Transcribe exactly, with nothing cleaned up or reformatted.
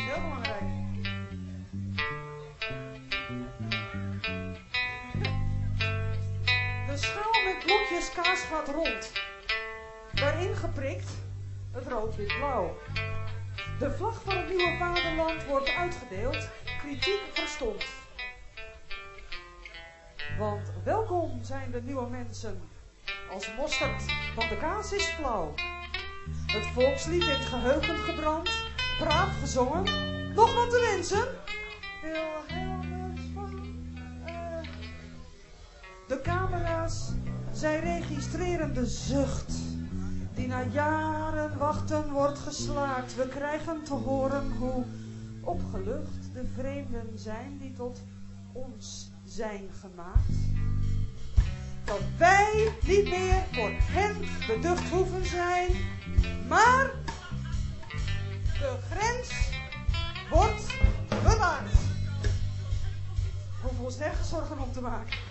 Heel belangrijk. De schaal met blokjes kaas gaat rond. Daarin geprikt het rood-wit-blauw. De vlag van het nieuwe vaderland wordt uitgedeeld. Kritiek verstomd. Want welkom zijn de nieuwe mensen. Als mosterd, want de kaas is flauw. Het volkslied heeft geheugen gebrand. Braaf gezongen. Nog wat te wensen? Wilhelmus van... Uh... De camera's, zij registreren de zucht. Die na jaren wachten wordt geslaakt. We krijgen te horen hoe opgelucht de vreemden zijn die tot ons zijn gemaakt. Dat wij niet meer voor hen beducht hoeven zijn, maar de grens wordt bewaard. Hoeveel ons nergens zorgen om te maken.